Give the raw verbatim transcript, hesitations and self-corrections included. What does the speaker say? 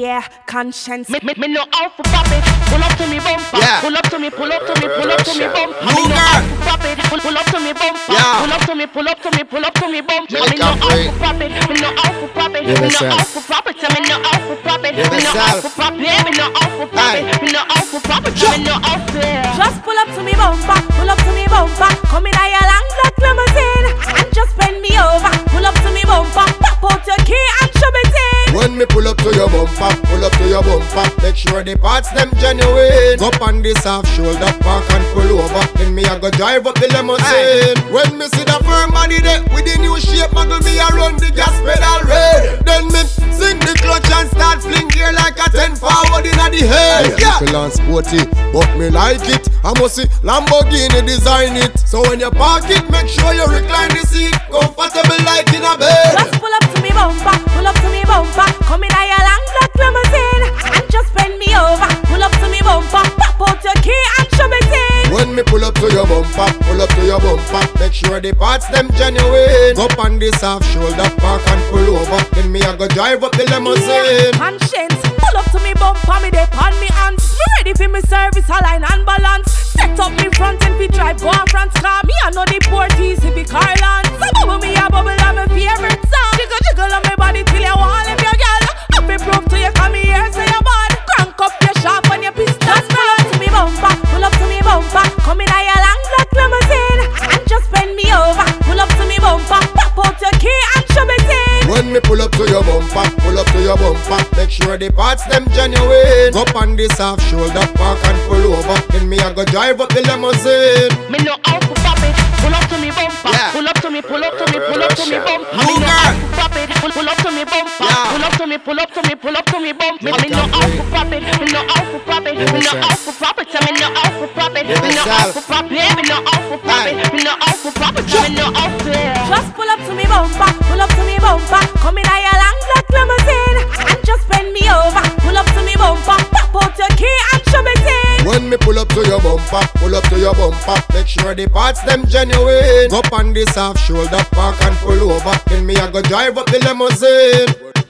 yeah, conscience. Me, me, me no out for pop it. Pull up to me bumper. Yeah. Pull up to me, pull up to me, pull up to me bumper. New Me no girl. out for pop it. Pull, pull up to me bumper. Yeah. Pull up to me, pull up to me, pull up to me bumper. Make Me no up out for it. for pop it. Me no out for pop it. Give Me no yourself. out for pop it. Me no out for pop it. Give Me no out yourself. for pop it. Me no out for pop Hey. it. Me no out for pop it. Me no out for. Just pull up to me bumper, pull up to me bumper. Come in a your long black limousine and just bend me over. Pull up to me bumper, pop out your key and shove it in. When me pull up to your bumper, pull up to your bumper, make sure the parts them genuine. Go on this half shoulder, park and pull over. Then me I go drive up the limousine. When me see the firm body there with the new shape, muggle me around the gas pedal red. Then me sing the clutch and start fling gear like a ten forward inna the head. Yeah, people and sporty, but me like it. I must see Lamborghini design it. So when you park it, make sure you recline the seat, comfortable like in a bed. Just pull up to me bumper, pull up to me bumper. Come in a your long black limousine and just bend me over. Pull up to me bumper, pop out your key and shove it in. When me pull up to your bumper, pull up to your bumper, make sure the parts them genuine. Go on this half shoulder, park and pull over. Then me I go drive up the limousine. Yeah, conscience, pull up to me bumper, me dey on me hands. Me ready for me service, align and balance. Set up me front and we drive go on France car. Me I know the port easy be Carland. So bubble me a bubble on my favorite song. Jiggle jiggle on my body till you want live your girl. Up be proof to you come here say you're bad. Crank up your sharp and your pistol. Just pull up to me bumper, pull up to me bumper. Come in a your long black limousine and just bend me over. Pull up to me bumper, pop out your key and shove it in. When me pull up to your bumper, pull up to your bumper, make sure the parts them genuine. Go on this half shoulder, park and pull over. Then me I go drive up the limousine. Me no out for pop it. Pull up to me bumper. Yeah. Pull up to me, pull up to me, pull up to me bumper. New Me no girl. out for pop it. Pull, pull up to me bumper. Yeah. Pull up to me, pull up to me, pull up to me bumper. Make Me no up out for for pop it. Me no out for pop it. Give Me no yourself. out for pop it. Me no out for pop it. Give Me no out yourself. for pop it. Me no out for pop it. Hey. Me no out for pop it. Me no out for. Just pull up to me bumper, pull up to me bumper. Come in a your long black limousine and just bend me over. Pull up to me bumper, pop out your key and shove it in. When me pull up to your bumper, pull up to your bumper, make sure the parts them genuine. Go on this half shoulder, park and pull over. Then me I go drive up the limousine.